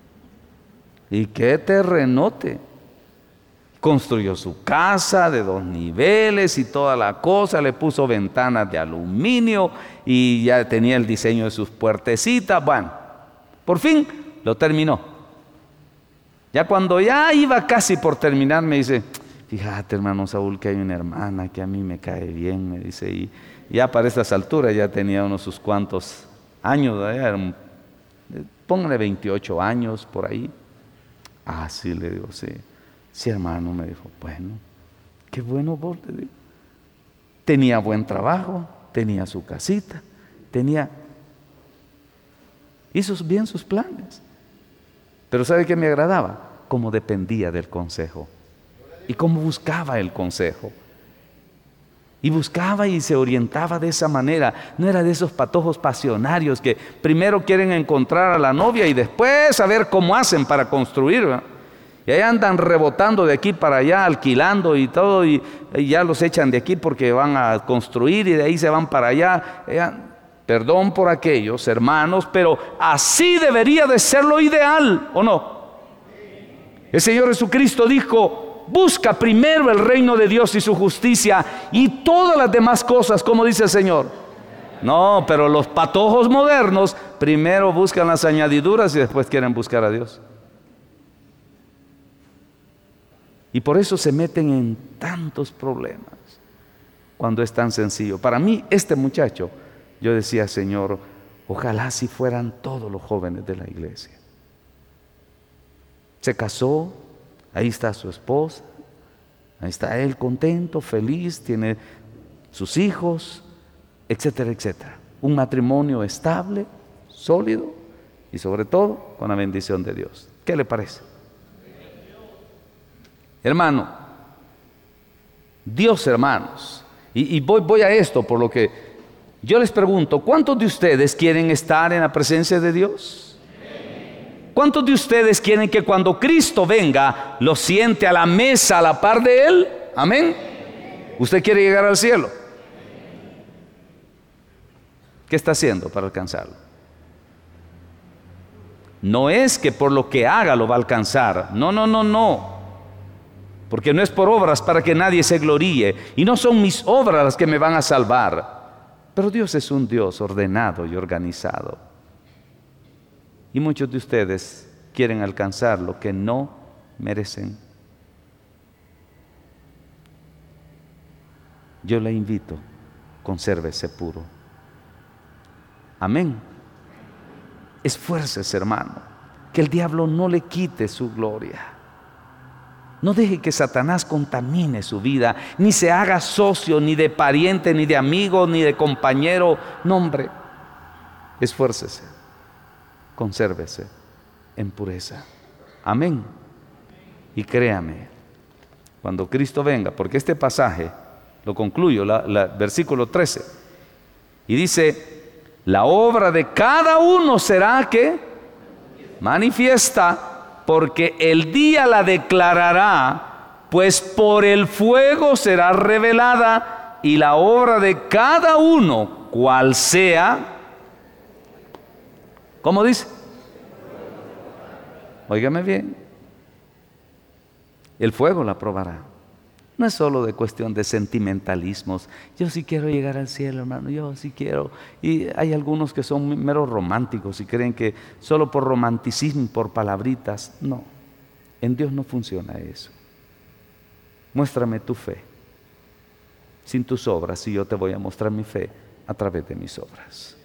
y qué terrenote. Construyó su casa de 2 niveles y toda la cosa, le puso ventanas de aluminio y ya tenía el diseño de sus puertecitas. Bueno, por fin lo terminó. Ya cuando ya iba casi por terminar, me dice, fíjate, hermano Saúl, que hay una hermana que a mí me cae bien, me dice, y ya para estas alturas ya tenía sus cuantos años, póngale 28 años por ahí. Sí, le digo, sí. Sí, hermano, me dijo, bueno, qué bueno vos, le digo. Tenía buen trabajo, tenía su casita, hizo bien sus planes. Pero ¿sabe qué me agradaba? Cómo dependía del consejo y cómo buscaba el consejo. Y buscaba y se orientaba de esa manera. No era de esos patojos pasionarios que primero quieren encontrar a la novia y después saber cómo hacen para construir, ¿verdad? Y ahí andan rebotando de aquí para allá, alquilando y todo, y ya los echan de aquí porque van a construir y de ahí se van para allá. Perdón por aquellos, hermanos, pero así debería de ser lo ideal, ¿o no? El Señor Jesucristo dijo: busca primero el reino de Dios y su justicia, y todas las demás cosas, como dice el Señor. No, pero los patojos modernos primero buscan las añadiduras y después quieren buscar a Dios. Y por eso se meten en tantos problemas cuando es tan sencillo. Para mí, este muchacho, yo decía: Señor, ojalá si fueran todos los jóvenes de la iglesia. Se casó, ahí está su esposa, ahí está él contento, feliz, tiene sus hijos, etcétera, etcétera. Un matrimonio estable, sólido y sobre todo con la bendición de Dios. ¿Qué le parece? Hermano, Dios, hermanos, y voy a esto por lo que yo les pregunto: ¿cuántos de ustedes quieren estar en la presencia de Dios? ¿Cuántos de ustedes quieren que cuando Cristo venga lo siente a la mesa a la par de Él? Amén. ¿Usted quiere llegar al cielo? ¿Qué está haciendo para alcanzarlo? No es que por lo que haga lo va a alcanzar. No. Porque no es por obras para que nadie se gloríe, y no son mis obras las que me van a salvar. Pero Dios es un Dios ordenado y organizado. Y muchos de ustedes quieren alcanzar lo que no merecen. Yo le invito: consérvese puro. Amén. Esfuércese, hermano, que el diablo no le quite su gloria. No deje que Satanás contamine su vida, ni se haga socio, ni de pariente, ni de amigo, ni de compañero. No, hombre, esfuércese, consérvese en pureza. Amén. Y créame, cuando Cristo venga, porque este pasaje lo concluyo, versículo 13, y dice: la obra de cada uno será que manifiesta, porque el día la declarará, pues por el fuego será revelada, y la obra de cada uno, cual sea, ¿cómo dice? Óigame bien, el fuego la probará. No es solo de cuestión de sentimentalismos. Yo sí quiero llegar al cielo, hermano, yo sí quiero. Y hay algunos que son meros románticos y creen que solo por romanticismo, por palabritas. No, en Dios no funciona eso. Muéstrame tu fe sin tus obras, y yo te voy a mostrar mi fe a través de mis obras.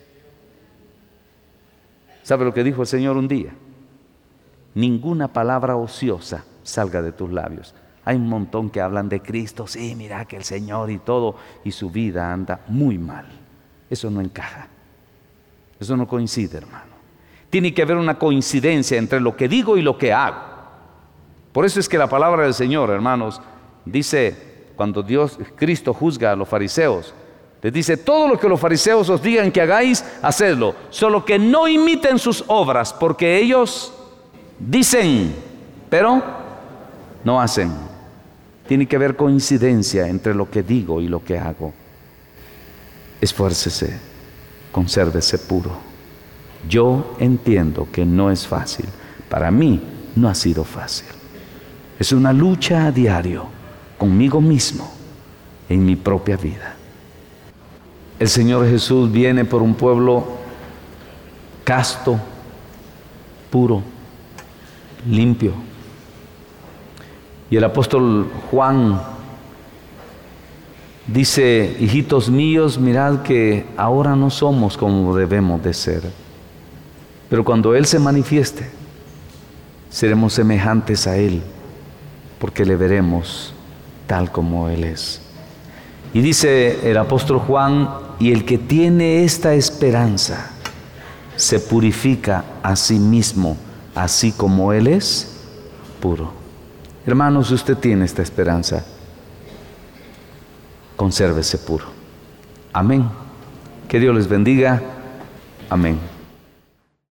¿Sabe lo que dijo el Señor un día? Ninguna palabra ociosa salga de tus labios. Hay un montón que hablan de Cristo, sí, mira que el Señor y todo, y su vida anda muy mal. Eso no encaja. Eso no coincide, hermano. Tiene que haber una coincidencia entre lo que digo y lo que hago. Por eso es que la palabra del Señor, hermanos, dice, cuando Cristo juzga a los fariseos, les dice: todo lo que los fariseos os digan que hagáis, hacedlo, solo que no imiten sus obras, porque ellos dicen, pero no hacen. Tiene que haber coincidencia entre lo que digo y lo que hago. Esfuércese, consérvese puro. Yo entiendo que no es fácil. Para mí no ha sido fácil. Es una lucha a diario conmigo mismo, en mi propia vida. El Señor Jesús viene por un pueblo casto, puro, limpio. Y el apóstol Juan dice: hijitos míos, mirad que ahora no somos como debemos de ser, pero cuando Él se manifieste, seremos semejantes a Él, porque le veremos tal como Él es. Y dice el apóstol Juan: y el que tiene esta esperanza se purifica a sí mismo, así como Él es puro. Hermanos, usted tiene esta esperanza, consérvese puro. Amén. Que Dios les bendiga. Amén.